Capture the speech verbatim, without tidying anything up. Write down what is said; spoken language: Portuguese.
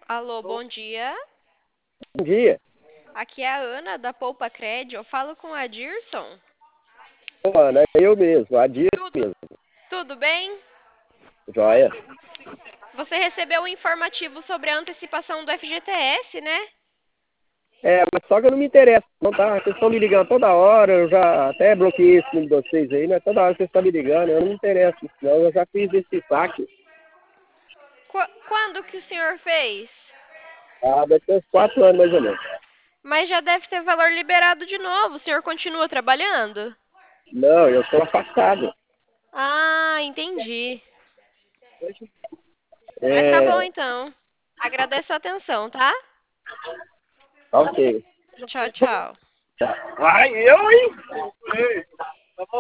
Alô, bom dia. Bom dia. Aqui é a Ana da Poupa Cred. Eu falo com a Dirson. Ô, Ana, é eu mesmo, a Dia Tudo, mesmo. tudo bem? Joia. Você recebeu o informativo sobre a antecipação do F G T S, né? É, mas só que eu não me interesso, não tá? Vocês estão me ligando toda hora, eu já até bloqueei esse número de vocês aí, mas toda hora vocês estão me ligando, eu não me interesso, não, eu já fiz esse saque. Qu- quando que o senhor fez? Ah, deve ter uns quatro anos mais ou menos. Mas já deve ter valor liberado de novo. O senhor continua trabalhando? Não, eu sou afastado. Ah, entendi. Mas tá bom É, então. Agradeço a atenção, tá? ok. Tchau, tchau. Vai, eu, hein?